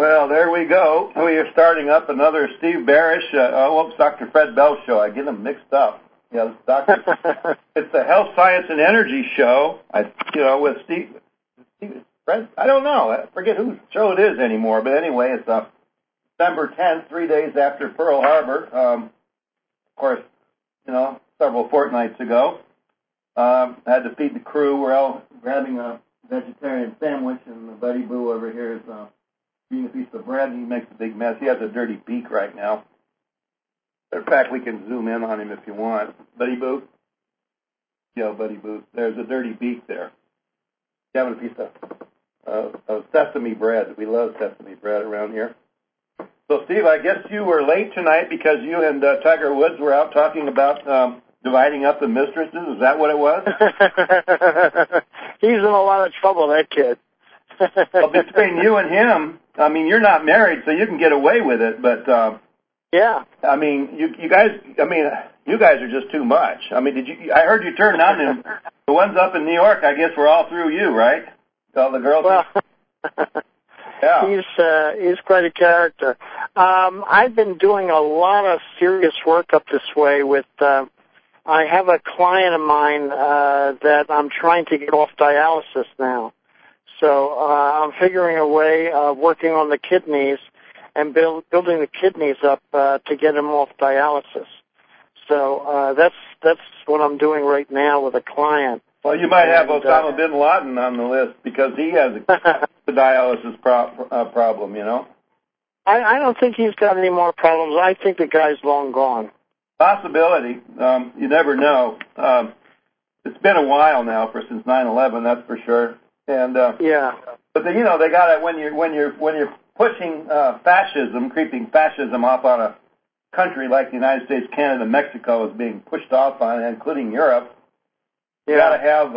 Well, there we go. We are starting up another Steve Barish, Dr. Fred Bell show. I get them mixed up. Yeah, it's the Health, Science, and Energy show. With Steve Fred. I don't know. I forget whose show it is anymore. But anyway, it's December 10th, 3 days after Pearl Harbor. Of course, several fortnights ago. I had to feed the crew. We're all grabbing a vegetarian sandwich, and Buddy Boo over here is eating a piece of bread, and he makes a big mess. He has a dirty beak right now. In fact, we can zoom in on him if you want. Buddy Boo? Yeah, Buddy Boo. There's a dirty beak there. He's having a piece of sesame bread. We love sesame bread around here. So, Steve, I guess you were late tonight because you and Tiger Woods were out talking about dividing up the mistresses. Is that what it was? He's in a lot of trouble, that kid. Well, between you and him, I mean, you're not married, so you can get away with it, but yeah. I mean, you guys are just too much. I mean, I heard you turned on him. The ones up in New York, I guess, were all through you, right? All the girls. Well, yeah. He's quite a character. I've been doing a lot of serious work up this way with. I have a client of mine that I'm trying to get off dialysis now. So I'm figuring a way of working on the kidneys and building the kidneys up to get him off dialysis. So that's what I'm doing right now with a client. Well, you might have Osama bin Laden on the list because he has a dialysis problem, I don't think he's got any more problems. I think the guy's long gone. Possibility. You never know. It's been a while now since 9/11, that's for sure. And yeah. But they got it when you're pushing fascism, creeping fascism off on a country like the United States, Canada, Mexico is being pushed off on, including Europe. You got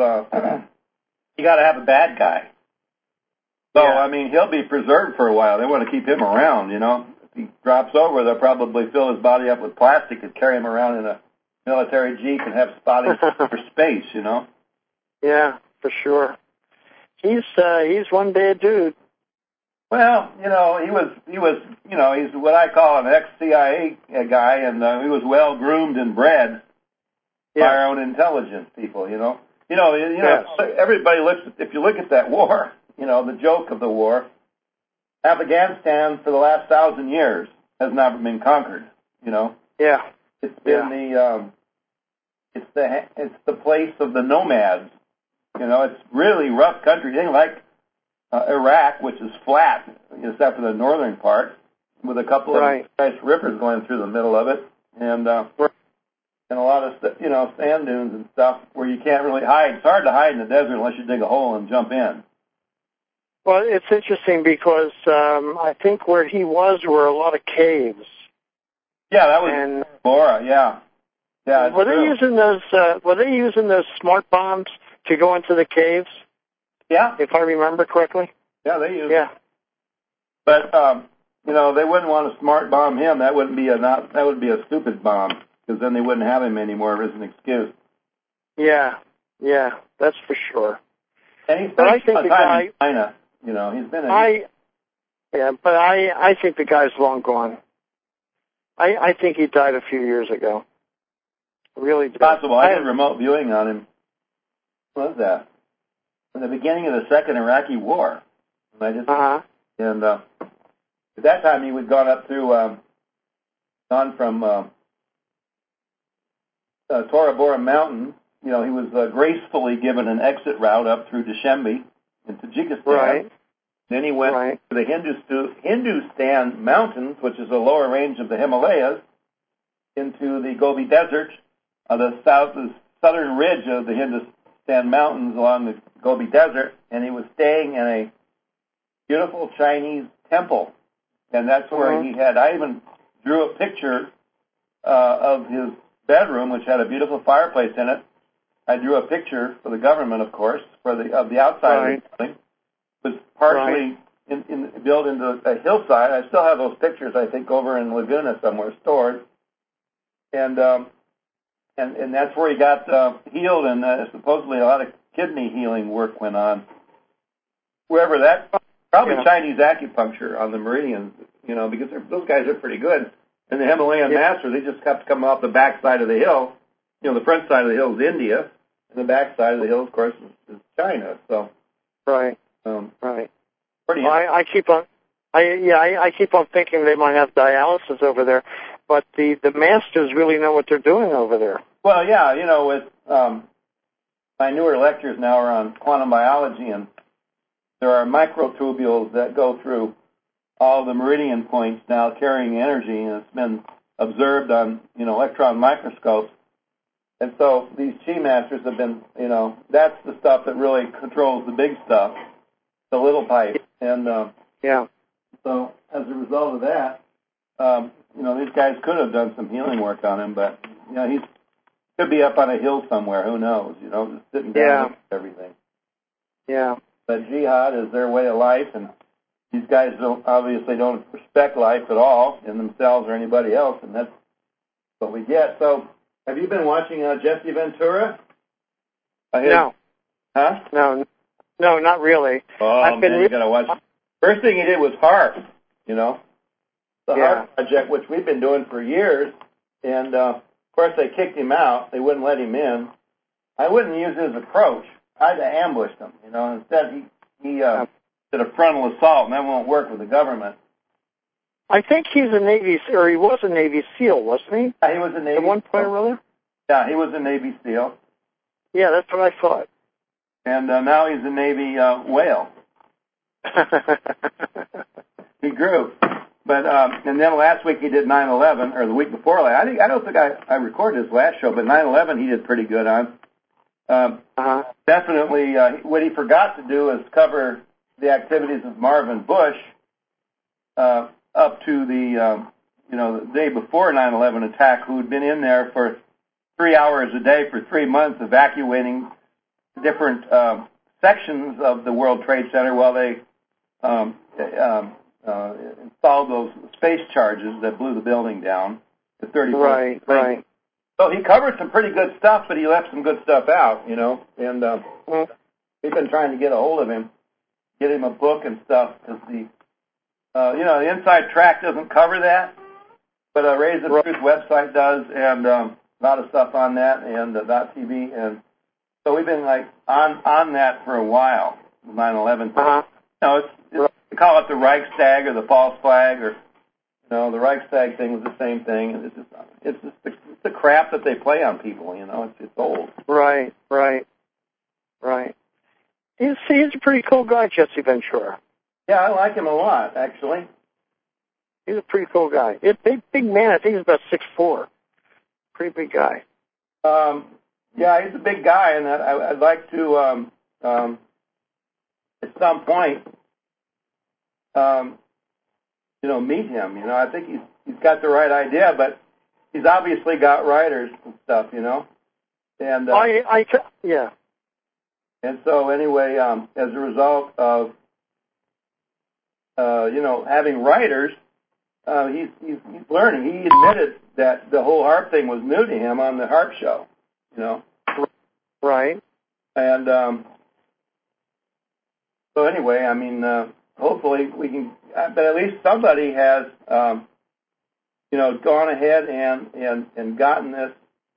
to have a bad guy. So I mean, he'll be preserved for a while. They want to keep him around, If he drops over, they'll probably fill his body up with plastic and carry him around in a military jeep and have spotting for space, Yeah, for sure. He's one bad dude. Well, he was, he's what I call an ex-CIA guy, and he was well groomed and bred by our own intelligence people. Everybody looks. If you look at that war, the joke of the war, Afghanistan for the last 1,000 years has never been conquered. Yeah. It's been it's the place of the nomads. It's really rough country. It ain't like Iraq, which is flat, except for the northern part, with a couple of nice rivers going through the middle of it, and a lot of sand dunes and stuff where you can't really hide. It's hard to hide in the desert unless you dig a hole and jump in. Well, it's interesting because I think where he was were a lot of caves. Yeah, that was Bora. Yeah. Were they using those smart bombs to go into the caves? Yeah. If I remember correctly. Yeah, they used it. But they wouldn't want to smart bomb him. That would be a stupid bomb because then they wouldn't have him anymore as an excuse. Yeah, that's for sure. And he's spent some time in China. He's been. But I think the guy's long gone. I think he died a few years ago. Really did. Possible. I did remote viewing on him. What was that? In the beginning of the second Iraqi war. And and at that time he had gone up through, gone from Tora Bora Mountain. He was gracefully given an exit route up through Dushanbe in Tajikistan. Right. Then he went to the Hindustan Mountains, which is a lower range of the Himalayas, into the Gobi Desert, the southern ridge of the Hindustan Mountains along the Gobi Desert, and he was staying in a beautiful Chinese temple. And that's where he had, I even drew a picture of his bedroom, which had a beautiful fireplace in it. I drew a picture for the government, of course, of the outside of the building. It was partially built into a hillside. I still have those pictures, I think, over in Laguna somewhere stored. And that's where he got healed, and supposedly a lot of kidney healing work went on. Wherever that Probably Chinese acupuncture on the meridians, because those guys are pretty good. And the Himalayan masters, they just have to come off the back side of the hill. The front side of the hill is India, and the back side of the hill, of course, is China. So right, right. Pretty. Well, I keep on. I keep on thinking they might have dialysis over there, but the masters really know what they're doing over there. Well, yeah, with my newer lectures now are on quantum biology, and there are microtubules that go through all the meridian points now carrying energy, and it's been observed on, electron microscopes. And so these chi masters have been, that's the stuff that really controls the big stuff, the little pipe. And so as a result of that, these guys could have done some healing work on him, but, he could be up on a hill somewhere. Who knows? Just sitting down with everything. Yeah. But jihad is their way of life, and these guys obviously don't respect life at all in themselves or anybody else, and that's what we get. So, have you been watching Jesse Ventura? No. Huh? No, not really. Oh, man, you got to watch. First thing he did was HAARP, the HAARP project, which we've been doing for years, and of course they kicked him out. They wouldn't let him in. I wouldn't use his approach. I'd have ambushed him, Instead, he did a frontal assault, and that won't work with the government. I think he was a Navy SEAL, wasn't he? Yeah, he was a Navy SEAL. At one point or other? Yeah, he was a Navy SEAL. Yeah, that's what I thought. And now he's a Navy whale. He grew. But and then last week he did 9/11, or the week before last. I don't think I recorded his last show, but 9/11 he did pretty good on. Definitely, what he forgot to do is cover the activities of Marvin Bush up to the the day before 9/11 attack, who had been in there for 3 hours a day for 3 months, evacuating different sections of the World Trade Center while they installed those space charges that blew the building down. The 34th. Right. So he covered some pretty good stuff, but he left some good stuff out, and we've been trying to get a hold of him, get him a book and stuff, because the Inside Track doesn't cover that, but Raise the Truth website does, and a lot of stuff on that, and .tv, and so we've been on that for a while, 9/11. They call it the Reichstag or the false flag, or the Reichstag thing was the same thing. It's just the crap that they play on people. It's old. Right. He's a pretty cool guy, Jesse Ventura. Yeah, I like him a lot, actually. He's a pretty cool guy. Big man. I think he's about 6'4". Pretty big guy. Yeah, he's a big guy, and I'd like to at some point meet him. I think he's got the right idea, but he's obviously got writers and stuff, and yeah. And so anyway, as a result of having writers, he's learning. He admitted that the whole HAARP thing was new to him on the HAARP show, Right. And so anyway, I mean, hopefully we can, but at least somebody has, gone ahead and gotten this,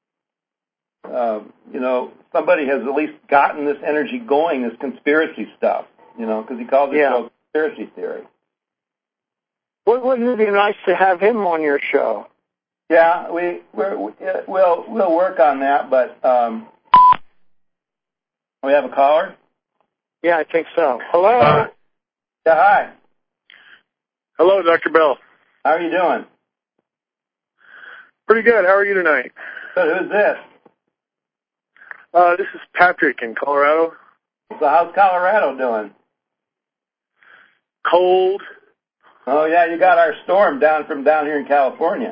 somebody has at least gotten this energy going, this conspiracy stuff, because he calls it conspiracy theory. Wouldn't it be nice to have him on your show? Yeah, we'll work on that, but we have a caller? Yeah, I think so. Hello? Yeah, hi. Hello, Dr. Bell. How are you doing? Pretty good. How are you tonight? Good. Who's this? This is Patrick in Colorado. So how's Colorado doing? Cold. Oh, yeah, you got our storm down here in California.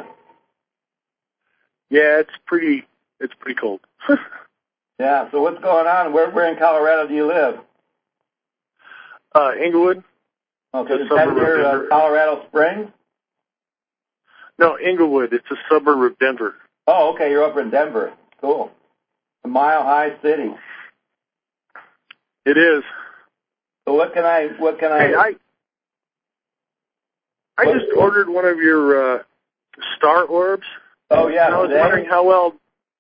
Yeah, it's pretty cold. Yeah, so what's going on? Where in Colorado do you live? Inglewood. Okay, is that near Colorado Springs? No, Inglewood. It's a suburb of Denver. Oh, okay, you're over in Denver. Cool. A mile-high city. It is. So what can I? Hey, I just ordered one of your star orbs. Oh, yeah, and I was today? wondering how well...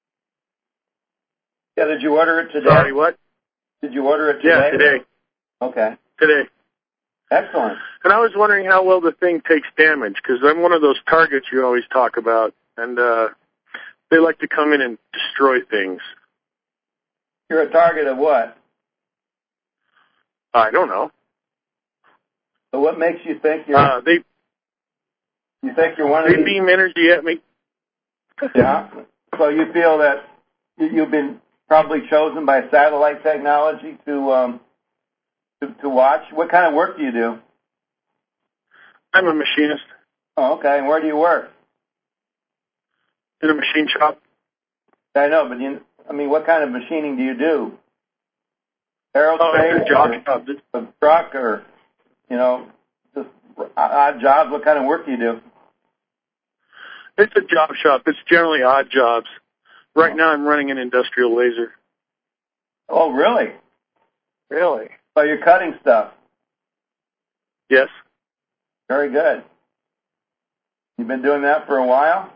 Yeah, did you order it today? Sorry, what? Did you order it today? Yeah, today. Okay. Today. Excellent. And I was wondering how well the thing takes damage, because I'm one of those targets you always talk about, and they like to come in and destroy things. You're a target of what? I don't know. So what makes you think you're... you think you're one of They beam energy at me. Yeah. So you feel that you've been probably chosen by satellite technology to watch? What kind of work do you do? I'm a machinist. Oh, okay. And where do you work? In a machine shop. I know, but what kind of machining do you do? Aerospace? Oh, it's a job shop. A truck or, just odd jobs? What kind of work do you do? It's a job shop. It's generally odd jobs. Right now I'm running an industrial laser. Oh, really? Really? So you're cutting stuff. Yes. Very good. You've been doing that for a while?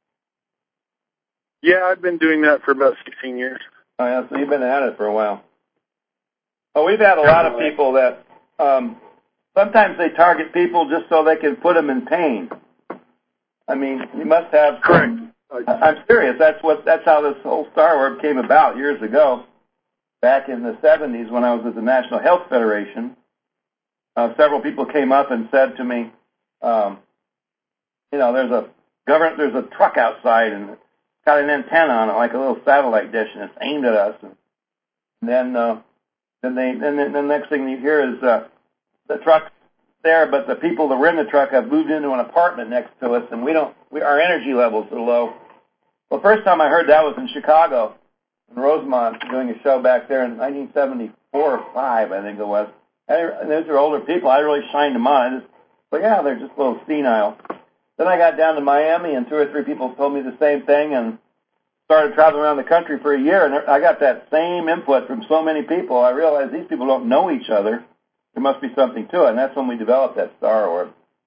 Yeah, I've been doing that for about 16 years. Oh, yeah, so you've been at it for a while. Oh, we've had a lot of people that sometimes they target people just so they can put them in pain. I mean, you must have... Correct. I'm serious. That's how this whole Star Orb came about years ago. Back in the 70s when I was with the National Health Federation, several people came up and said to me, there's a truck outside and it's got an antenna on it, like a little satellite dish, and it's aimed at us. And then the next thing you hear is the truck's there, but the people that were in the truck have moved into an apartment next to us, and our energy levels are low. Well, first time I heard that was in Chicago, in Rosemont, doing a show back there in 1974 or 5, I think it was. And those are older people. I really shined them on. But yeah, they're just a little senile. Then I got down to Miami, and 2 or 3 people told me the same thing, and started traveling around the country for a year, and I got that same input from so many people. I realized these people don't know each other. There must be something to it, and that's when we developed that Star Orb.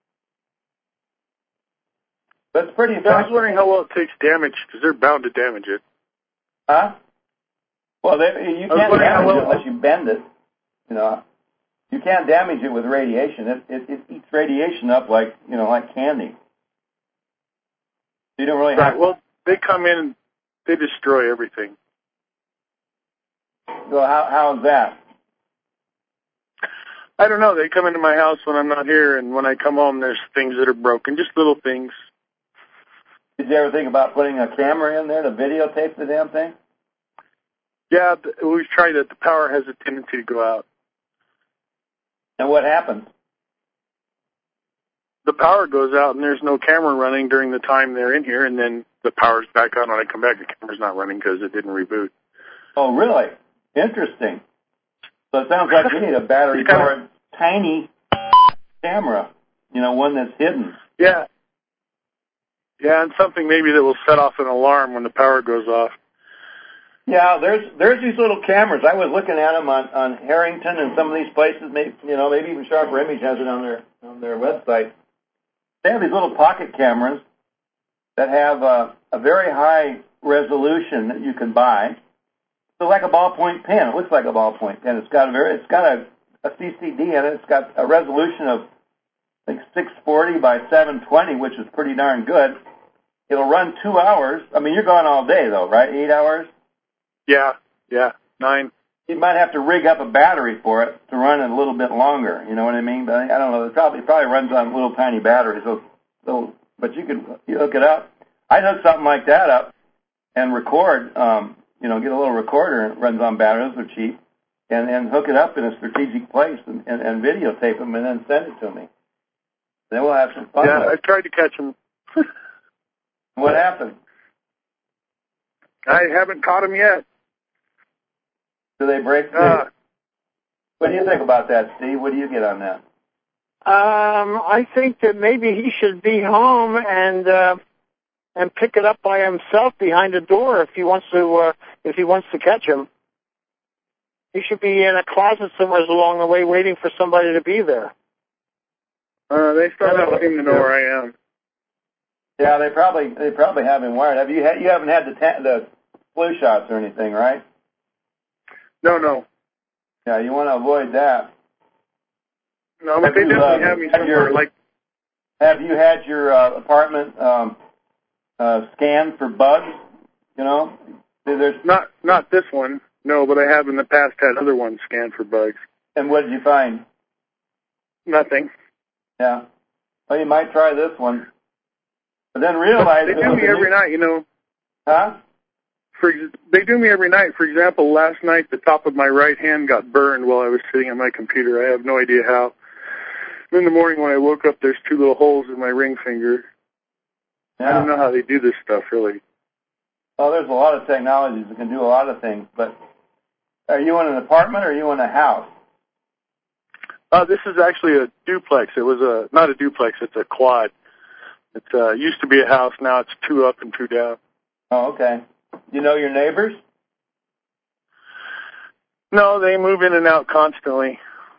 That's pretty effective. I was wondering how well it takes damage, because they're bound to damage it. Huh? Well, you can't damage it unless you bend it. You can't damage it with radiation. It eats radiation up like candy. You don't really have... Well, they come in and they destroy everything. Well, how is that? I don't know. They come into my house when I'm not here, and when I come home, there's things that are broken, just little things. Did you ever think about putting a camera in there to videotape the damn thing? Yeah, we've tried it. The power has a tendency to go out. And what happens? The power goes out, and there's no camera running during the time they're in here, and then the power's back on when I come back. The camera's not running because it didn't reboot. Oh, really? Interesting. So it sounds like you need a battery-powered tiny camera, one that's hidden. Yeah. Yeah, and something maybe that will set off an alarm when the power goes off. Yeah, there's these little cameras. I was looking at them on Harrington and some of these places. Maybe even Sharper Image has it on their website. They have these little pocket cameras that have a very high resolution that you can buy. So like a ballpoint pen. It looks like a ballpoint pen. It's got a CCD in it. It's got a resolution of like 640 by 720, which is pretty darn good. It'll run 2 hours. I mean, you're gone all day though, right? 8 hours? Yeah, 9. You might have to rig up a battery for it to run it a little bit longer. You know what I mean? But I don't know. It probably runs on little tiny batteries. But you hook it up. I'd hook something like that up and record. Get a little recorder that runs on batteries. They're cheap, and hook it up in a strategic place and videotape them and then send it to me. Then we'll have some fun. Yeah, I tried to catch them. What happened? I haven't caught them yet. Do they break? What do you think about that, Steve? What do you get on that? I think that maybe he should be home and pick it up by himself behind the door if he wants to catch him. He should be in a closet somewhere along the way waiting for somebody to be there. They still don't seem to know where I am. Yeah, they probably have him wired. You haven't had the flu shots or anything, right? No. Yeah, you want to avoid that. No, but they definitely have me somewhere. Have you had your apartment scanned for bugs? You know, there's not this one. No, but I have in the past had other ones scanned for bugs. And what did you find? Nothing. Yeah. Well, you might try this one. But then realize... They do me every night, you know. Huh? They do me every night. For example, last night the top of my right hand got burned while I was sitting at my computer. I have no idea how. In the morning when I woke up, there's 2 little holes in my ring finger. Yeah. I don't know how they do this stuff, really. Well, there's a lot of technologies that can do a lot of things, but are you in an apartment or are you in a house? This is actually a duplex. It was not a duplex, it's a quad. It used to be a house, now it's 2 up and 2 down. Oh, okay. You know your neighbors? No, they move in and out constantly.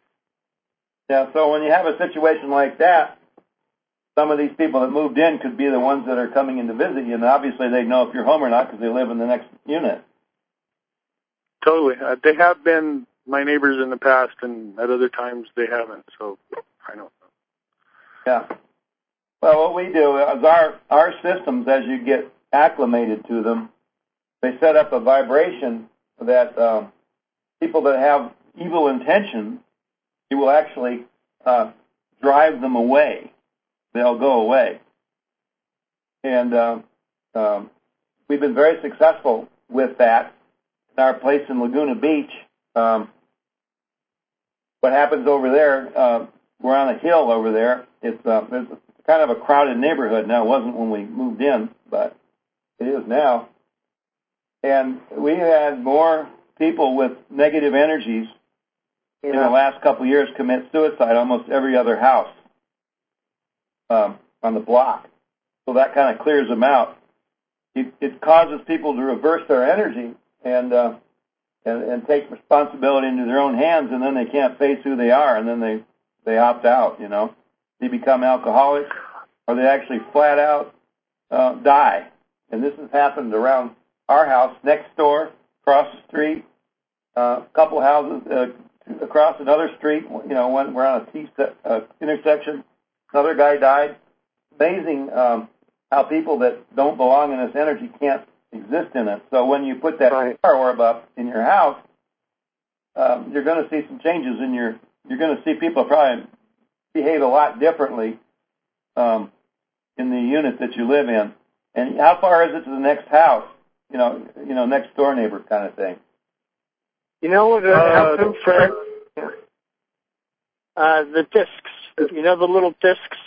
Yeah, so when you have a situation like that, some of these people that moved in could be the ones that are coming in to visit you, and obviously they know if you're home or not because they live in the next unit. Totally. They have been my neighbors in the past, and at other times they haven't, so I don't know. Yeah. Well, what we do is our systems, as you get acclimated to them, they set up a vibration that people that have evil intentions, it will actually drive them away. They'll go away. And we've been very successful with that. In our place in Laguna Beach, what happens over there, we're on a hill over there. It's kind of a crowded neighborhood. Now, it wasn't when we moved in, but it is now. And we had more people with negative energies in the last couple of years commit suicide, almost every other house on the block. So that kind of clears them out. It causes people to reverse their energy and take responsibility into their own hands, and then they can't face who they are, and then they opt out, you know. They become alcoholics, or they actually flat out die. And this has happened around our house, next door, across the street, a couple houses across another street. You know, when we're on a T intersection, another guy died. Amazing how people that don't belong in this energy can't exist in it. So when you put that star orb up in your house, you're going to see some changes in you're going to see people probably behave a lot differently in the unit that you live in. And how far is it to the next house? You know, next door neighbor kind of thing. You know what helped him, Fred? The discs. You know the little discs?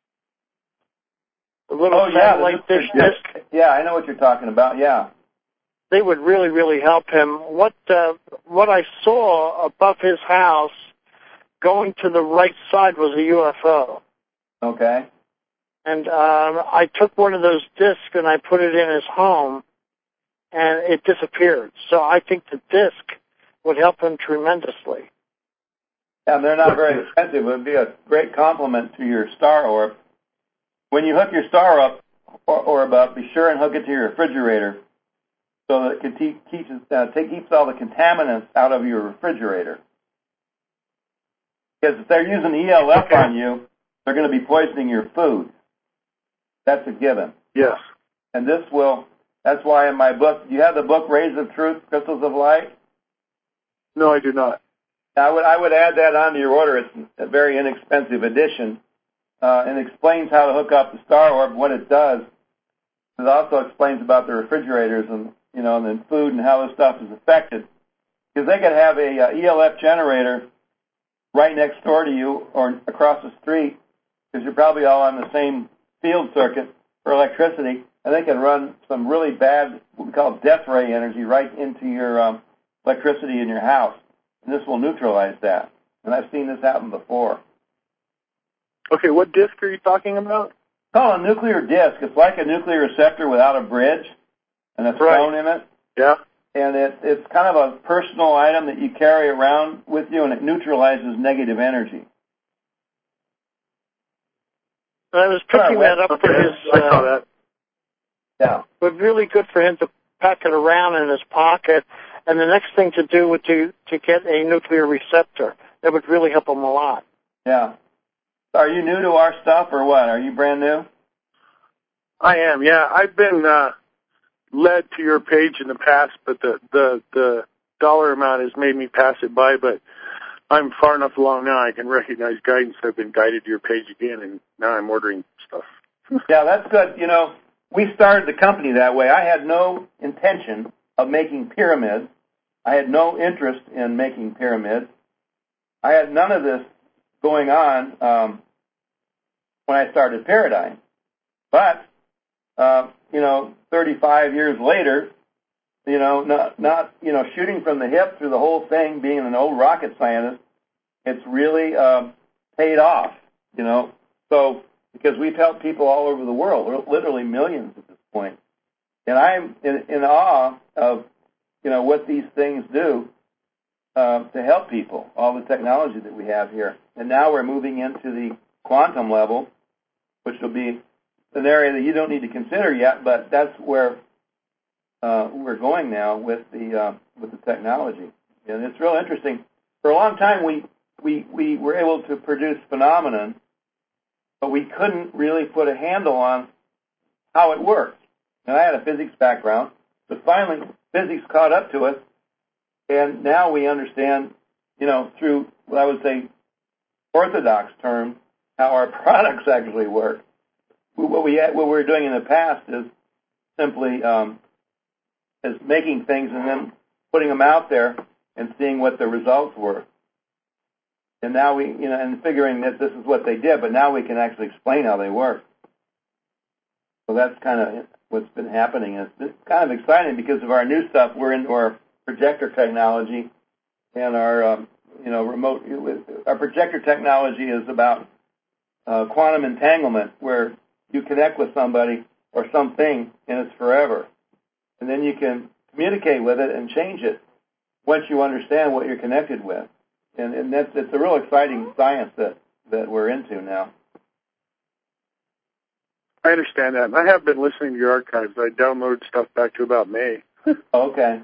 The little satellite dish disc? Yeah, I know what you're talking about, yeah. They would really, really help him. What I saw above his house going to the right side was a UFO. Okay. And I took one of those discs and I put it in his home, and it disappeared. So I think the disc would help him tremendously. Yeah, they're not very expensive. It would be a great compliment to your star orb. When you hook your star orb up, be sure and hook it to your refrigerator so that it keeps all the contaminants out of your refrigerator. Because if they're using ELF on you, they're going to be poisoning your food. That's a given. Yes. And that's why in my book, do you have the book Rays of Truth, Crystals of Light? No, I do not. I would add that onto your order. It's a very inexpensive edition, and explains how to hook up the star orb, what it does. It also explains about the refrigerators and then food and how this stuff is affected. Because they could have a ELF generator right next door to you or across the street, because you're probably all on the same field circuit for electricity, and they can run some really bad, what we call death ray energy, right into your electricity in your house. And this will neutralize that. And I've seen this happen before. Okay, what disc are you talking about? It's called a nuclear disc. It's like a nuclear receptor without a bridge and a stone in it. Yeah. And it's kind of a personal item that you carry around with you, and it neutralizes negative energy. I was picking that up for his. I saw that. Yeah. But really good for him to pack it around in his pocket. And the next thing to do would to get a nuclear receptor. That would really help him a lot. Yeah. Are you new to our stuff or what? Are you brand new? I am, yeah. I've been led to your page in the past, but the dollar amount has made me pass it by, but I'm far enough along now I can recognize guidance. I've been guided to your page again, and now I'm ordering stuff. Yeah, that's good. You know, we started the company that way. I had no intention of making pyramids. I had no interest in making pyramids. I had none of this going on when I started Paradigm. But, 35 years later, not shooting from the hip through the whole thing, being an old rocket scientist, it's really paid off, So, because we've helped people all over the world, literally millions at this point. And I'm in awe of, what these things do to help people, all the technology that we have here. And now we're moving into the quantum level, which will be an area that you don't need to consider yet, but that's where we're going now with the technology. And it's real interesting. For a long time, we were able to produce phenomenon, but we couldn't really put a handle on how it worked. And I had a physics background, but finally physics caught up to us, and now we understand, through what I would say orthodox terms, how our products actually work. What we were doing in the past is simply is making things and then putting them out there and seeing what the results were. And now and figuring that this is what they did, but now we can actually explain how they work. So that's kind of what's been happening. It's kind of exciting because of our new stuff. We're into our projector technology and our, remote. Our projector technology is about quantum entanglement, where you connect with somebody or something and it's forever. And then you can communicate with it and change it once you understand what you're connected with. And it's a real exciting science that we're into now. I understand that. And I have been listening to your archives. I downloaded stuff back to about May. Okay.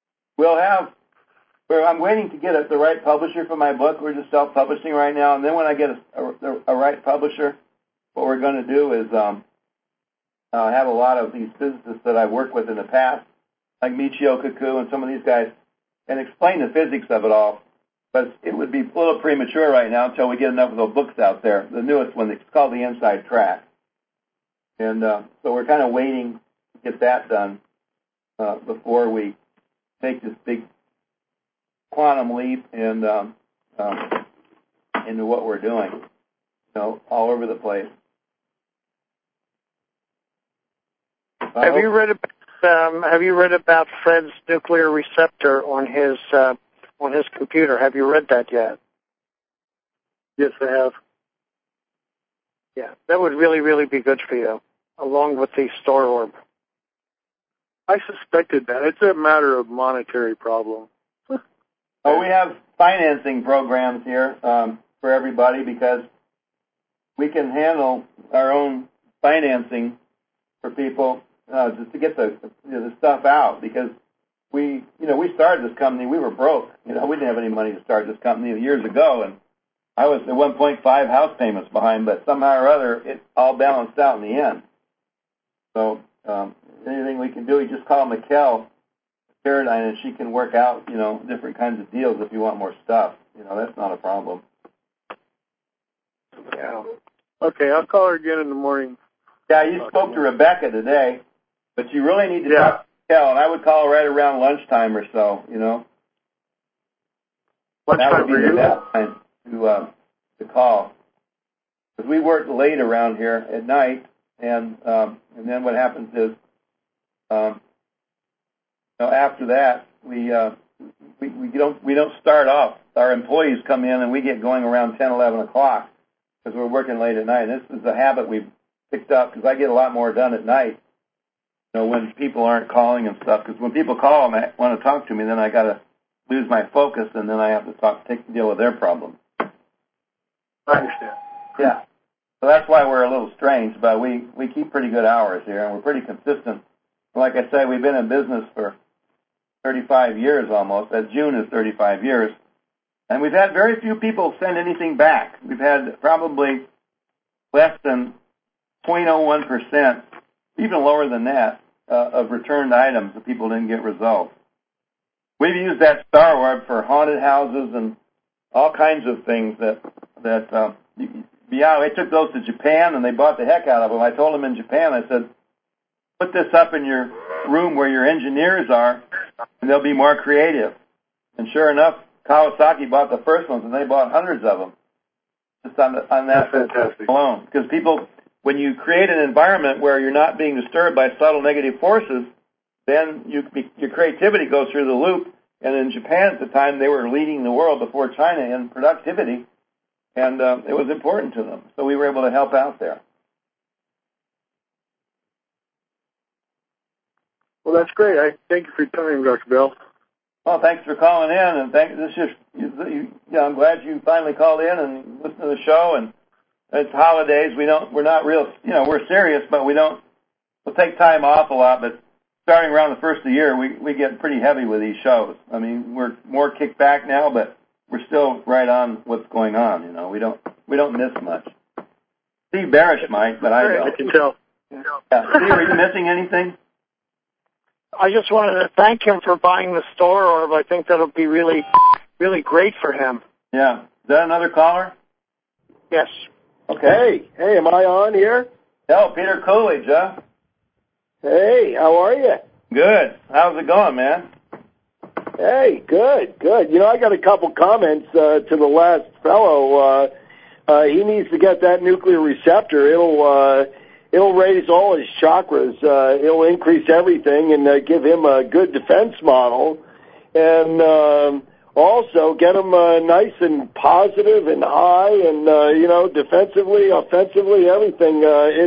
I'm waiting to get the right publisher for my book. We're just self-publishing right now. And then when I get a right publisher, what we're going to do is have a lot of these physicists that I've worked with in the past, like Michio Kaku and some of these guys, and explain the physics of it all. But it would be a little premature right now until we get enough of those books out there. The newest one, it's called The Inside Track. And so we're kind of waiting to get that done before we take this big quantum leap and into what we're doing, all over the place. Have you read about Fred's nuclear receptor on his computer? Have you read that yet? Yes, I have. Yeah, that would really, really be good for you, along with the Star Orb. I suspected that. It's a matter of monetary problem. We have financing programs here for everybody because we can handle our own financing for people just to get the stuff out, because we started this company. We were broke. We didn't have any money to start this company years ago, and I was at 1.5 house payments behind, but somehow or other it all balanced out in the end. So anything we can do, you just call Mikkel Paradigm, and she can work out, different kinds of deals if you want more stuff. That's not a problem. Yeah. Okay, I'll call her again in the morning. Yeah, you spoke to Rebecca today, but you really need to talk to Mikkel, and I would call right around lunchtime or so, That would be the best time to call. Because we work late around here at night, and then what happens is, after that, we don't start off. Our employees come in and we get going around 10, 11 o'clock because we're working late at night. And this is a habit we've picked up because I get a lot more done at night, when people aren't calling and stuff. Because when people call and want to talk to me, then I got to lose my focus, and then I have to deal with their problems. I understand. Yeah. So that's why we're a little strange, but we keep pretty good hours here, and we're pretty consistent. Like I said, we've been in business for 35 years almost. As June is 35 years. And we've had very few people send anything back. We've had probably less than 0.01%, even lower than that, of returned items that people didn't get resolved. We've used that star orb for haunted houses and all kinds of things they took those to Japan and they bought the heck out of them. I told them in Japan, I said, put this up in your room where your engineers are and they'll be more creative. And sure enough, Kawasaki bought the first ones and they bought hundreds of them just on that alone. Because people, when you create an environment where you're not being disturbed by subtle negative forces, then your creativity goes through the loop. And in Japan at the time, they were leading the world before China in productivity, and it was important to them. So we were able to help out there. Well, that's great. I thank you for your time, Dr. Bell. Well, thanks for calling in, and I'm glad you finally called in and listened to the show. And it's holidays. We're not real. We're serious, but we'll take time off a lot, but starting around the first of the year, we get pretty heavy with these shows. I mean, we're more kicked back now, but we're still right on what's going on. We don't miss much. Steve Barish might, but I don't. I can tell. Yeah. Steve, are you missing anything? I just wanted to thank him for buying the Star Orb. I think that'll be really, really great for him. Yeah. Is that another caller? Yes. Okay. Hey, am I on here? No, Peter Coolidge, huh? Hey, how are you? Good. How's it going, man? Hey, good. I got a couple comments to the last fellow. He needs to get that nuclear receptor. It'll raise all his chakras. It'll increase everything and give him a good defense model. And also get him nice and positive and high and, defensively, offensively, everything.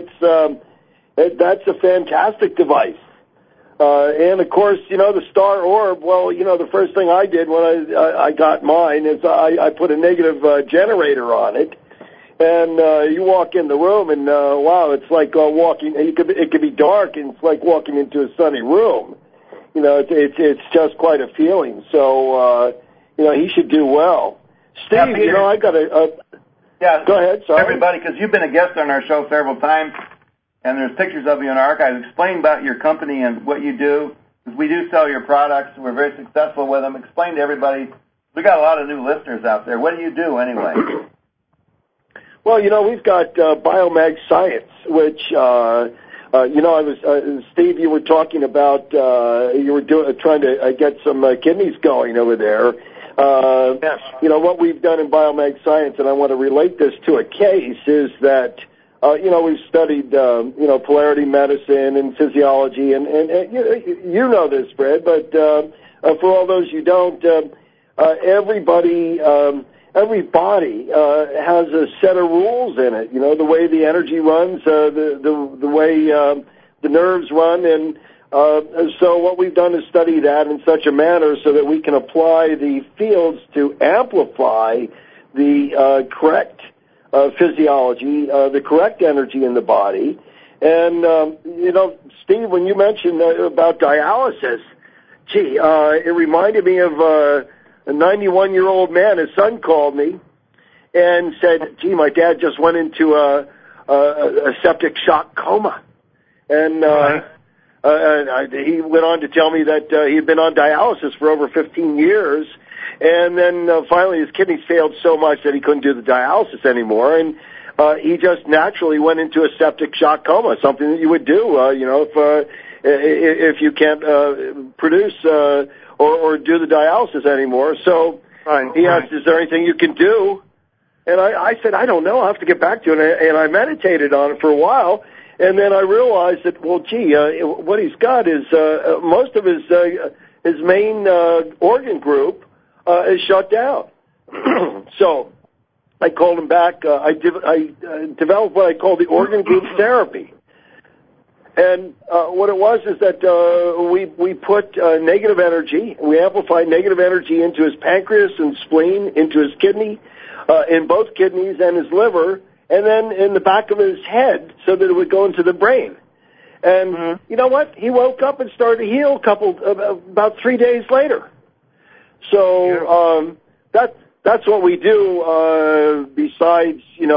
That's a fantastic device. And, of course, the Star Orb, well, the first thing I did when I got mine is I put a negative generator on it. And you walk in the room and, wow, it's like walking. It could be dark and it's like walking into a sunny room. It's just quite a feeling. So, he should do well. Steve, yeah, Peter, I got a... yeah, go ahead, sorry. Everybody, because you've been a guest on our show several times. And there's pictures of you in our archives. Explain about your company and what you do, because we do sell your products. We're very successful with them. Explain to everybody. We got a lot of new listeners out there. What do you do anyway? Well, we've got Biomag Science, which, Steve, you were talking about, you were trying to get some kidneys going over there. Yes. What we've done in Biomag Science, and I want to relate this to a case, is that we've studied, polarity medicine and physiology, and you know this, Fred, but for all those you don't, every body has a set of rules in it. The way the energy runs, the way the nerves run, and so what we've done is study that in such a manner so that we can apply the fields to amplify the correct physiology, the correct energy in the body. And, Steve, when you mentioned about dialysis, it reminded me of a 91-year-old man. His son called me and said, gee, my dad just went into a septic shock coma. And he went on to tell me that he had been on dialysis for over 15 years. And then finally his kidneys failed so much that he couldn't do the dialysis anymore. And he just naturally went into a septic shock coma, something that you would do, if you can't produce or do the dialysis anymore. So he asked, is there anything you can do? And I said, I don't know. I'll have to get back to it. And I meditated on it for a while. And then I realized that, well, gee, what he's got is most of his main organ group is shut down. So I called him back. I developed what I call the organ group therapy. And what it was is that we put negative energy, we amplified negative energy into his pancreas and spleen, into his kidney, in both kidneys and his liver, and then in the back of his head so that it would go into the brain. And you know what? He woke up and started to heal about 3 days later. So that's what we do. Besides,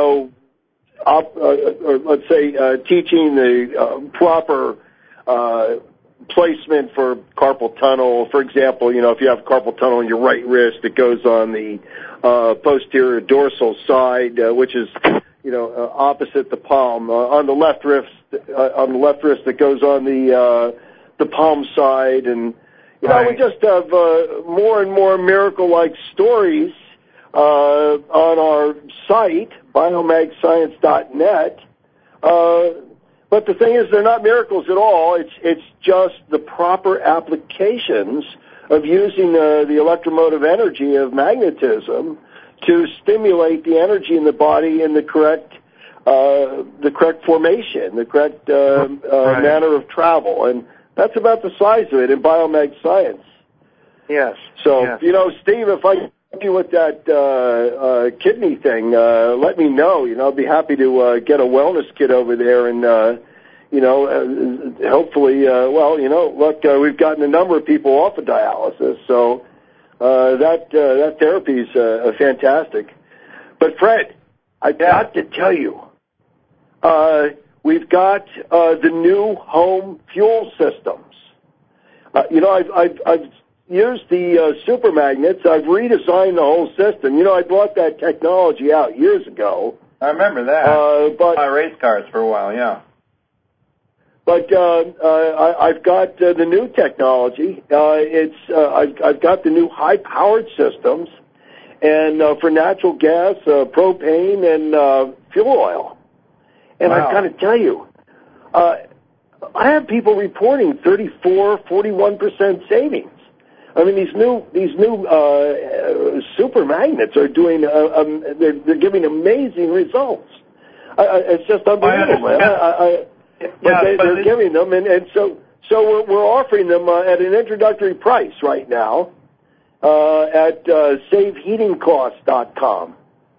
or let's say teaching the proper placement for carpal tunnel. For example, if you have carpal tunnel in your right wrist, it goes on the posterior dorsal side, which is opposite the palm. On the left wrist, it goes on the palm side, and we just have more and more miracle-like stories on our site, biomagscience.net. But the thing is, they're not miracles at all. It's just the proper applications of using the electromotive energy of magnetism to stimulate the energy in the body in the correct formation, the correct manner of travel, and that's about the size of it in Biomag Science. Yes. So, Steve, if I help you with that kidney thing, let me know. I'd be happy to get a wellness kit over there, and hopefully, look, we've gotten a number of people off of dialysis, so that therapy is fantastic. But Fred, I've got to tell you, we've got the new home fuel systems. I've used the super magnets. I've redesigned the whole system. I brought that technology out years ago. I remember that. But my race cars for a while, yeah. But I've got the new technology. I've got the new high-powered systems, and for natural gas, propane, and fuel oil. And I've got to tell you, I have people reporting 34, 41% savings. I mean, these new super magnets are doing they're giving amazing results. It's just unbelievable, man. They're giving them, and so we're offering them at an introductory price right now at SaveHeatingCosts.com.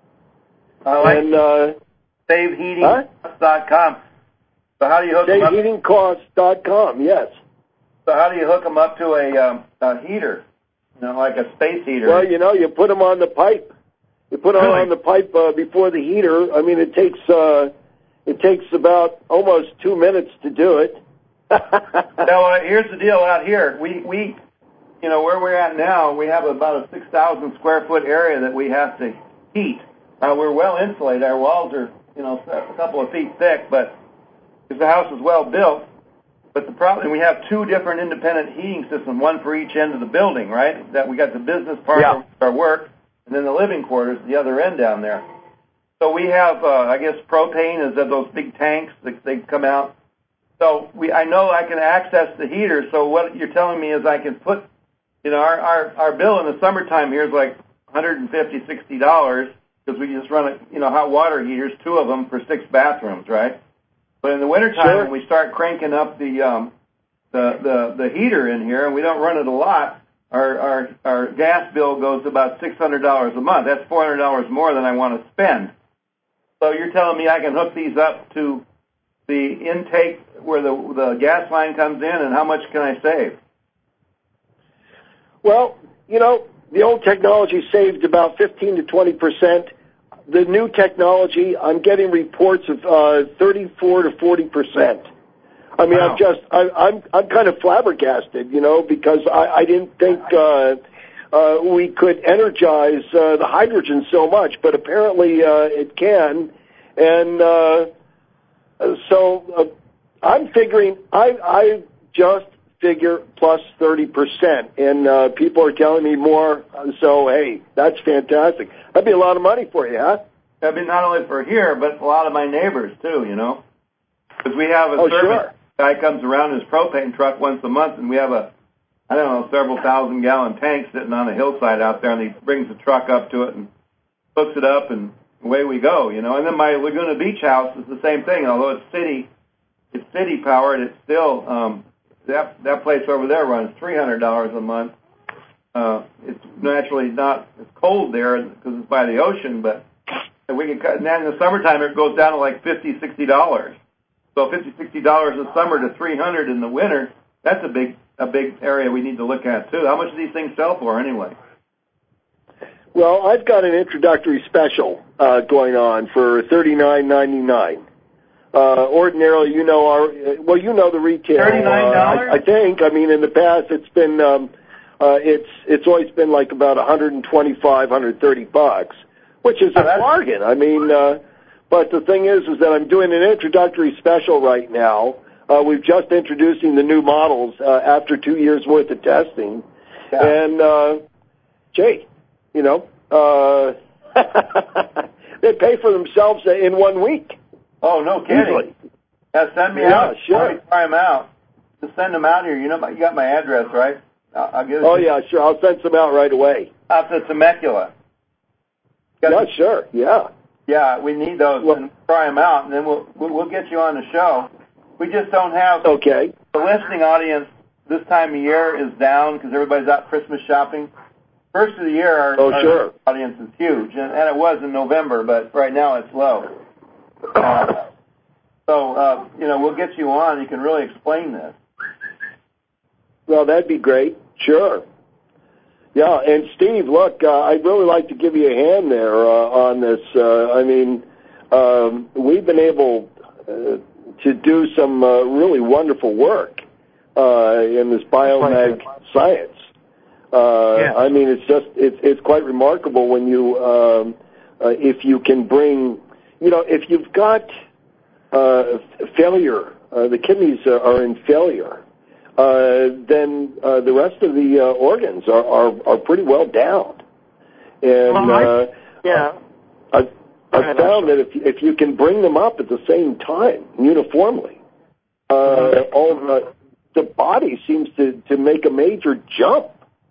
SaveHeatingCosts.com. So how do you hook them up? SaveHeatingCosts.com, yes. So how do you hook them up to a heater, like a space heater? Well, you put them on the pipe. You put them on the pipe before the heater. I mean, it takes about almost 2 minutes to do it. Now, here's the deal out here. We where we're at now, we have about a 6,000 square foot area that we have to heat. We're well insulated. Our walls are, a couple of feet thick, but because the house is well built. But the problem, we have two different independent heating systems, one for each end of the building, right? That we got the business part of our work, and then the living quarters, the other end down there. So we have, propane is those big tanks that they come out. So I know I can access the heater. So what you're telling me is I can put, our bill in the summertime here is like $150, $60 because we just run hot water heaters, 2 of them for 6 bathrooms, right? But in the wintertime, when we start cranking up the heater in here, and we don't run it a lot, our gas bill goes to about $600 a month. That's $400 more than I want to spend. So you're telling me I can hook these up to the intake where the gas line comes in, and how much can I save? Well, the old technology saved about 15 to 20%. The new technology, I'm getting reports of 34 to 40%. I mean, wow. I'm kind of flabbergasted, because I didn't think we could energize the hydrogen so much, but apparently it can. And so I'm figuring, I just figure plus 30%, and people are telling me more. So hey, that's fantastic. That'd be a lot of money for you, huh? That'd be not only for here, but a lot of my neighbors too. Because we have a service guy comes around in his propane truck once a month, and we have several thousand-gallon tank sitting on a hillside out there, and he brings the truck up to it and hooks it up, and away we go. And then my Laguna Beach house is the same thing. Although it's city powered, it's still. That place over there runs $300 a month. It's naturally not, it's cold there because it's by the ocean, but And we can cut, and then in the summertime it goes down to like $50, $60. So $50, $60 in the summer to $300 in the winter. That's a big area we need to look at too. How much do these things sell for anyway? Well, I've got an introductory special going on for $39.99. Ordinarily, you know the retail. $39? I think. I mean, in the past, it's been it's always been like about $125, $130, which is a bargain. I mean, but the thing is that I'm doing an introductory special right now. We've just introducing the new models after 2 years worth of testing, and Jay, you know, they pay for themselves in 1 week. Oh, no kidding. Easily. Yeah, send me out. Sure. Let me try them out. Just send them out here. You know, you got my address, right? I'll give it to you. Yeah, sure. I'll send some out right away. Out to Temecula. Yeah, sure. Yeah. Yeah, we need those, and try them out, and then we'll get you on the show. We just don't have the listening audience this time of year is down because everybody's out Christmas shopping. First of the year, our audience is huge, and it was in November, but right now it's low. So we'll get you on. You can really explain this. Well, that'd be great. Sure. Yeah, and Steve, look, I'd really like to give you a hand there on this. I mean, we've been able to do some really wonderful work in this biomag science. I mean, it's quite remarkable when you if you can bring, if you've got failure, the kidneys are in failure. Then the rest of the organs are pretty well down, and I've found that if you can bring them up at the same time uniformly, all the body seems to make a major jump.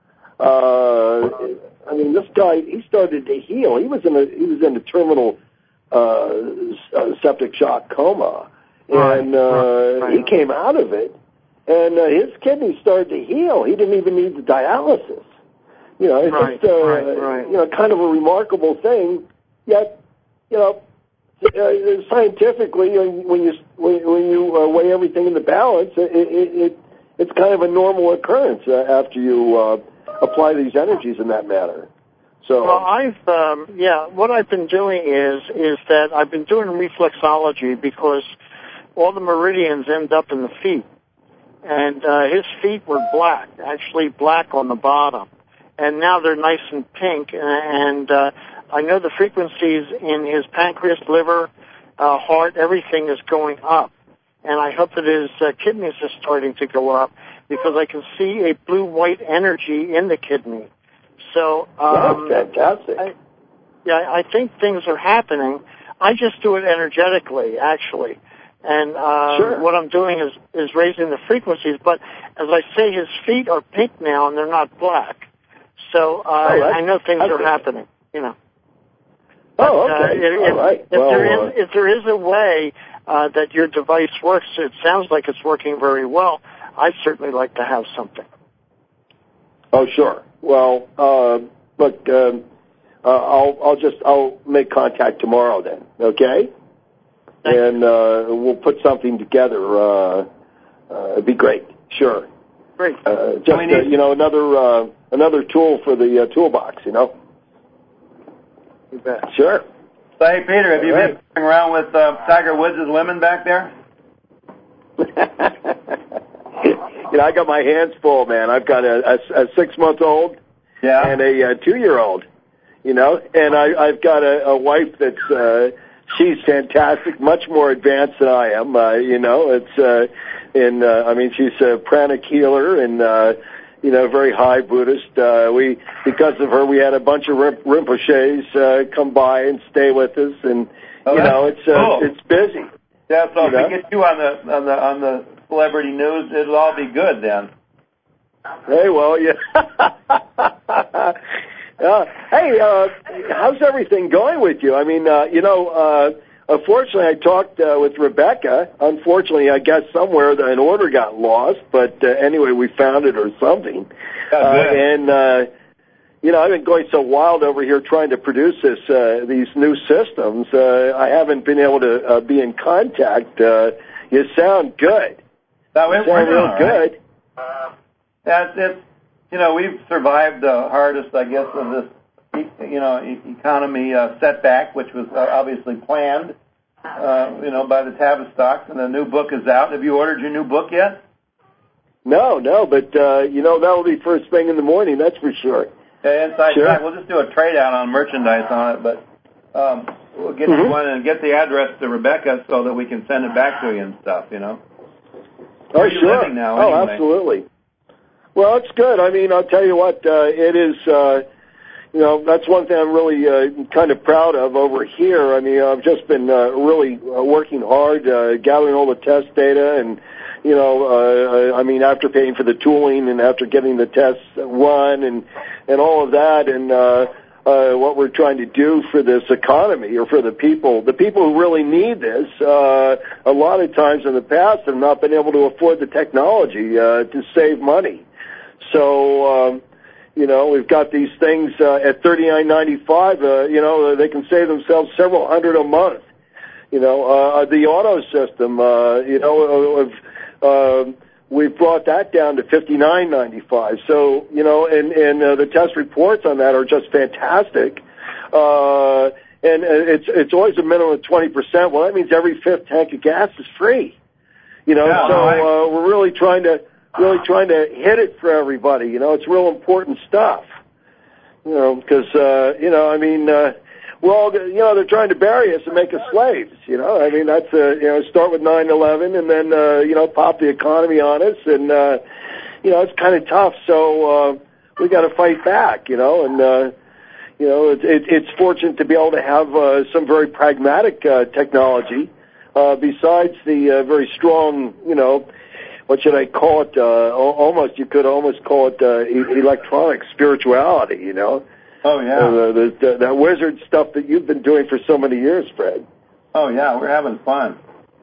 I mean, this guy, he started to heal. He was in a terminal septic shock coma, and he came out of it. And his kidneys started to heal. He didn't even need the dialysis. It's just kind of a remarkable thing. Yet, scientifically, when you weigh everything in the balance, it's kind of a normal occurrence after you apply these energies in that manner. So, well, what I've been doing is that I've been doing reflexology because all the meridians end up in the feet. And his feet were black, actually black on the bottom. And now they're nice and pink. And I know the frequencies in his pancreas, liver, heart, everything is going up. And I hope that his kidneys are starting to go up because I can see a blue-white energy in the kidney. So that's fantastic. I think things are happening. I just do it energetically, actually. And what I'm doing is raising the frequencies. But as I say, his feet are pink now, and they're not black. So I know things are happening, But, If there is a way that your device works, it sounds like it's working very well. I'd certainly like to have something. Oh, sure. Well, look, I'll make contact tomorrow then. Okay. And we'll put something together. It'd be great. Sure. Great. Another tool for the toolbox. You bet. Sure. So, hey, Peter, have you been going around with Tiger Woods' women back there? I got my hands full, man. I've got a 6-month-old and a 2-year-old. And I've got a wife that's. She's fantastic, much more advanced than I am. She's a pranic healer and, very high Buddhist. Because of her, we had a bunch of Rinpoches come by and stay with us, and it's busy. Yeah, so if we get you on the celebrity news, it'll all be good then. Hey, well, yeah. How's everything going with you? I mean, unfortunately, I talked with Rebecca. Unfortunately, I guess somewhere an order got lost, but anyway, we found it or something. I've been going so wild over here trying to produce these new systems. I haven't been able to be in contact. You sound good. We're sound real right. good. It's we've survived the hardest, I guess, of this economy setback, which was obviously planned, by the Tavistock, and the new book is out. Have you ordered your new book yet? No, but that'll be first thing in the morning. That's for sure. Yeah, Inside Track. We'll just do a trade out on merchandise on it, but we'll get you one and get the address to Rebecca so that we can send it back to you and stuff. Where are you living now? Oh, anyway? Absolutely. Well, it's good. I mean, I'll tell you what, it is. That's one thing I'm really kind of proud of over here. I mean, I've just been really working hard, gathering all the test data, and after paying for the tooling and after getting the tests run and all of that, and what we're trying to do for this economy or for the people who really need this. A lot of times in the past, have not been able to afford the technology to save money. So. We've got these things at $39.95. They can save themselves several hundred a month. The auto system. We've brought that down to $59.95. So and the test reports on that are just fantastic. And it's always a minimum of 20%. Well, that means every fifth tank of gas is free. We're really trying to hit it for everybody. It's real important stuff. Because we're all, they're trying to bury us and make us slaves. That's start with 9/11 and then pop the economy on us, and it's kind of tough. So we got to fight back. It's fortunate to be able to have some very pragmatic technology besides the very strong, what should I call it? You could almost call it electronic spirituality. Oh yeah. That wizard stuff that you've been doing for so many years, Fred. Oh yeah, we're having fun.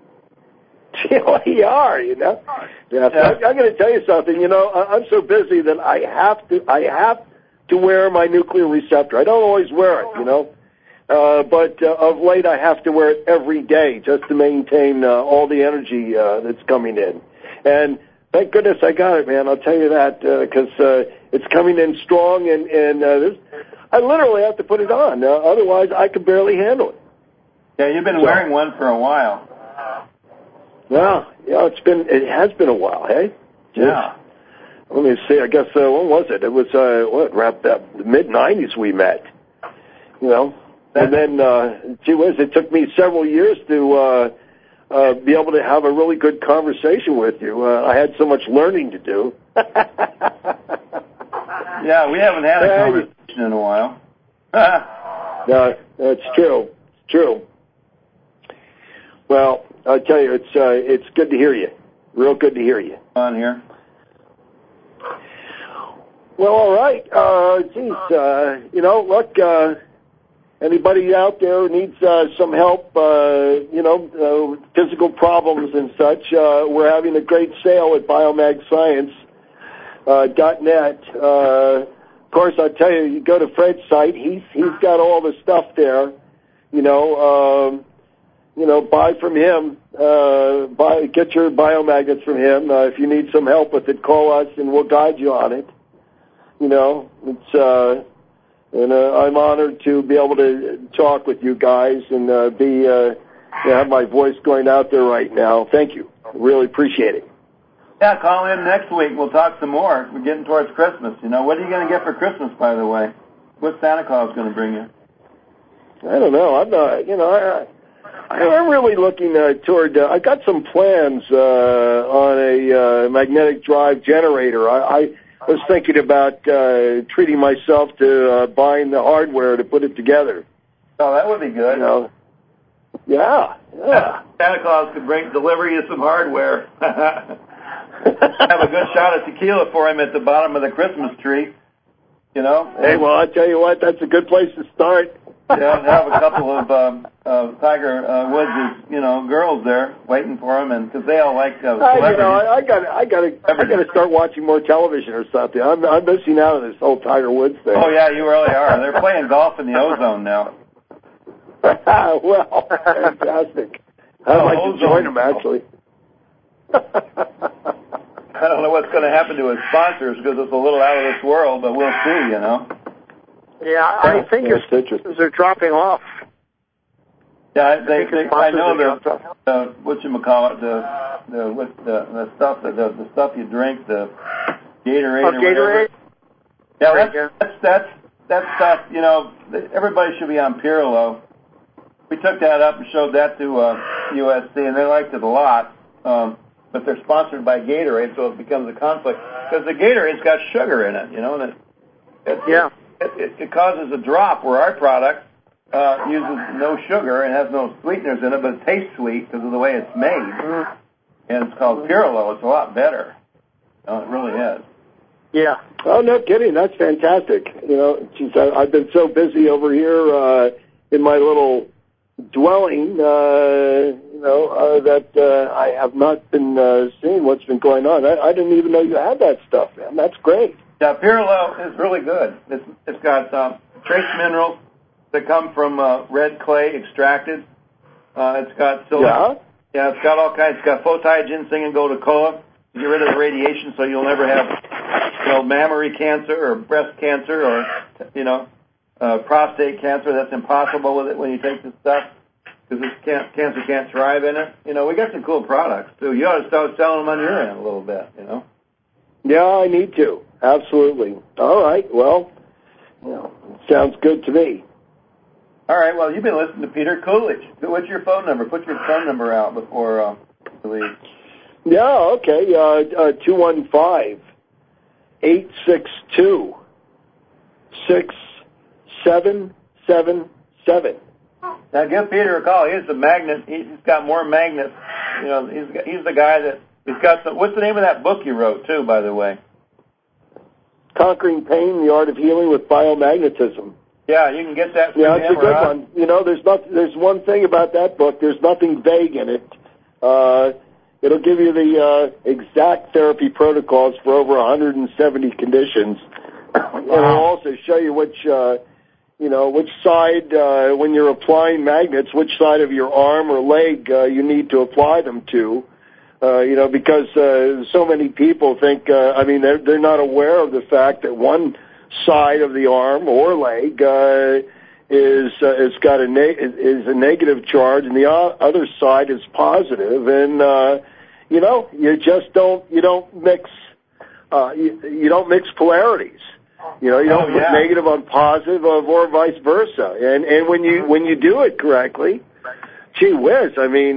We are, Yeah. I'm going to tell you something. I'm so busy that I have to wear my nuclear receptor. I don't always wear it, but of late I have to wear it every day just to maintain all the energy that's coming in. And thank goodness I got it, man. I'll tell you that because it's coming in strong, and I literally have to put it on. Otherwise, I could barely handle it. Yeah, you've been wearing one for a while. Well, it has been a while, hey? Yeah. Let me see. I guess when was it? It was around the mid-90s we met. And then gee whiz, it took me several years to be able to have a really good conversation with you. I had so much learning to do. Yeah, we haven't had a conversation in a while. No, that's true. It's true. Well, I'll tell you, it's good to hear you. Real good to hear you. On here. Well, all right. Look, anybody out there who needs some help, physical problems and such, we're having a great sale at BiomagScience.net. Of course, I tell you, you go to Fred's site, he's got all the stuff there. Buy from him. Get your biomagnets from him. If you need some help with it, call us and we'll guide you on it. I'm honored to be able to talk with you guys and have my voice going out there right now. Thank you. I really appreciate it. Yeah, call in next week. We'll talk some more. We're getting towards Christmas. What are you going to get for Christmas, by the way? What's Santa Claus going to bring you? I don't know. I'm not, I'm really looking toward, I got some plans on a magnetic drive generator. I was thinking about treating myself to buying the hardware to put it together. Oh, that would be good. Yeah. Santa Claus could deliver you some hardware. Have a good shot of tequila for him at the bottom of the Christmas tree. Hey, well, I tell you what, that's a good place to start. have a couple of Tiger Woods' girls there waiting for him, and because they all like celebrities. I gotta start watching more television or something. I'm missing out on this whole Tiger Woods thing. Oh yeah, you really are. They're playing golf in the ozone now. Well, fantastic. I'd like to join them actually. I don't know what's going to happen to his sponsors because it's a little out of this world, but we'll see. Yeah, I think your sponsors are dropping off. Yeah, I know the whatchamacallit, the stuff you drink, the Gatorade or Gatorade? Whatever. Yeah, that stuff, everybody should be on Pirlo. We took that up and showed that to USC, and they liked it a lot. But they're sponsored by Gatorade, so it becomes a conflict. Because the Gatorade's got sugar in it, and it causes a drop, where our product uses no sugar and has no sweeteners in it, but it tastes sweet because of the way it's made. And it's called Pirlo. It's a lot better. It really is. Yeah. Oh, no kidding. That's fantastic. I've been so busy over here in my little dwelling, that I have not been seeing what's been going on. I didn't even know you had that stuff, man. That's great. Yeah, Pirlo is really good. It's got trace minerals that come from red clay extracted. It's got silicone. Yeah, it's got all kinds. It's got photiginseng and gotukola to get rid of the radiation, so you'll never have mammary cancer or breast cancer or prostate cancer. That's impossible with it when you take this stuff, because cancer can't thrive in it. We got some cool products too. You ought to start selling them on your end a little bit. Yeah, I need to. Absolutely. All right. Well, sounds good to me. All right. Well, you've been listening to Peter Coolidge. What's your phone number? Put your phone number out before we leave. Yeah. Okay. 215-862-6777. Now give Peter a call. He's the magnet. He's got more magnets. He's the guy that he's got. What's the name of that book you wrote too, by the way? Conquering Pain: The Art of Healing with Biomagnetism. Yeah, you can get that. Yeah, it's a good one. There's one thing about that book. There's nothing vague in it. It'll give you the exact therapy protocols for over 170 conditions. Wow. And it'll also show you which side, when you're applying magnets, which side of your arm or leg you need to apply them to. Because so many people think, they're not aware of the fact that one side of the arm or leg is a negative charge, and the other side is positive, and you don't mix polarities. You don't put negative on positive or vice versa. And when you do it correctly, gee whiz,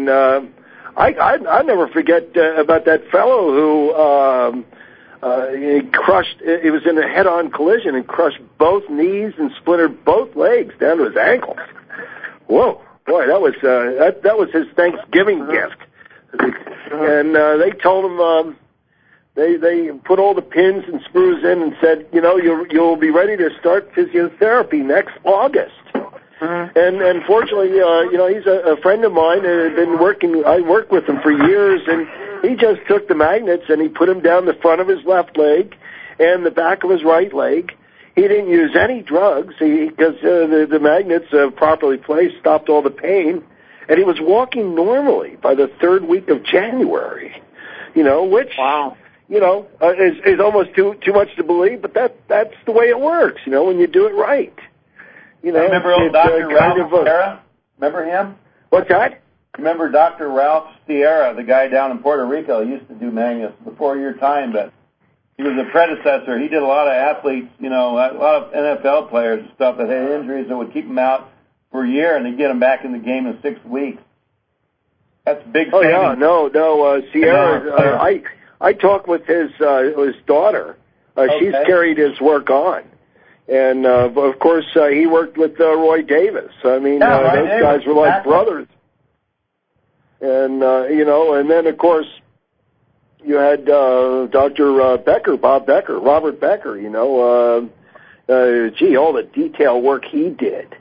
I never forget about that fellow who he crushed. It was in a head-on collision and crushed both knees and splintered both legs down to his ankles. Whoa, boy, that was his Thanksgiving gift. And they told him they put all the pins and screws in and said, you'll be ready to start physiotherapy next August. And unfortunately, he's a friend of mine and had been I worked with him for years, and he just took the magnets and he put them down the front of his left leg and the back of his right leg. He didn't use any drugs because the magnets, properly placed, stopped all the pain, and he was walking normally by the third week of January. Which wow. Is almost too much to believe, but that's the way it works. When you do it right. Remember old Dr. Ralph Sierra? Remember him? What's that? Remember Dr. Ralph Sierra, the guy down in Puerto Rico? He used to do magnets before your time, but he was a predecessor. He did a lot of athletes, a lot of NFL players and stuff that had injuries that would keep them out for a year, and they'd get them back in the game in 6 weeks. That's big. Oh, yeah, no, Sierra, I talked with his daughter. She's carried his work on. And, of course, he worked with Roy Davis. Those guys were like brothers. And, and then, of course, you had Dr. Becker, Robert Becker, all the detail work he did,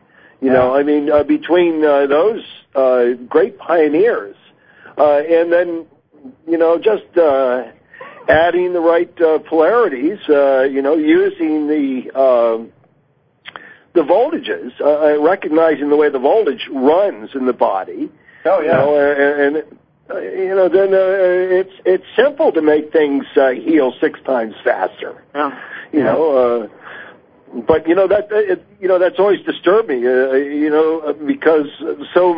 You know, I mean, between those great pioneers, and then, you know, just adding the right polarities, you know, using the voltages, recognizing the way the voltage runs in the body. Oh, yeah. You know, then it's simple to make things heal 6 times faster. Yeah. You know, but you know that's always disturbed me. You know, because so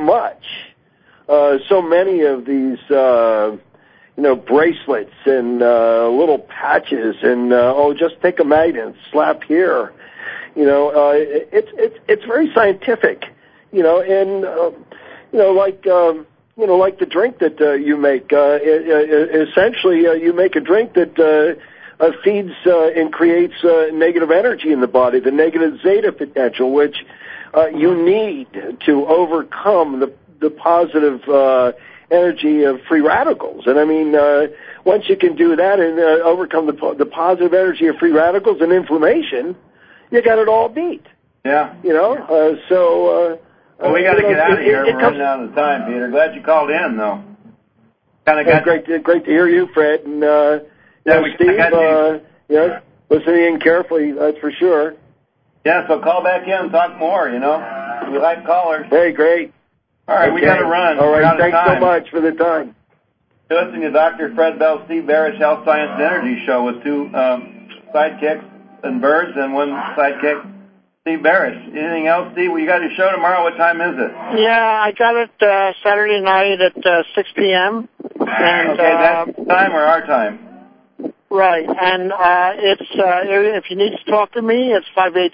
many of these you know, bracelets and little patches and just take a magnet and slap here. You know, it's very scientific. You know, and you know, like the drink that you make. Essentially, you make a drink that feeds and creates negative energy in the body, the negative zeta potential, which you need to overcome the positive energy of free radicals. And I mean, once you can do that and overcome the positive energy of free radicals and inflammation, you got it all beat. Yeah. You know, well, we got to get out of here. We're running out of time, Peter. Glad you called in, though. Great to hear you, Fred, and Steve. Yeah, listening in carefully, that's for sure. Yeah, so call back in and talk more. You know, we like callers. Hey, great. All right, we got to run. All right, thanks so much for the time. You're listening to Dr. Fred Bell, Steve Barish, Health, Science, and Energy Show with 2 sidekicks and birds and 1 sidekick, Steve Barish. Anything else, Steve? Well, you got your show tomorrow. What time is it? Yeah, I got it Saturday night at 6 p.m. And, okay, that's time or our time? Right, and it's if you need to talk to me, it's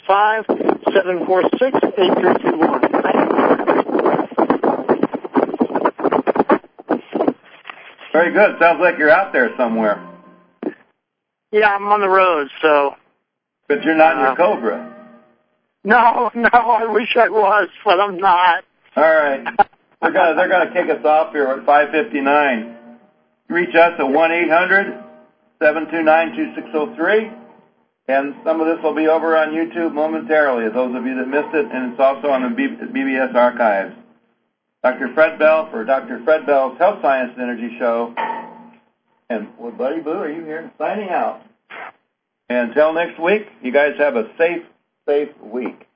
585-746-8321. Very good. Sounds like you're out there somewhere. Yeah, I'm on the road, so. But you're not in your Cobra. No, I wish I was, but I'm not. All right. They're gonna kick us off here at 5:59. Reach us at 1-800-729-2603. And some of this will be over on YouTube momentarily, those of you that missed it, and it's also on the BBS archives. Dr. Fred Bell for Dr. Fred Bell's Health, Science, and Energy Show. And, well, Buddy Boo, are you here? Signing out. And until next week, you guys have a safe week.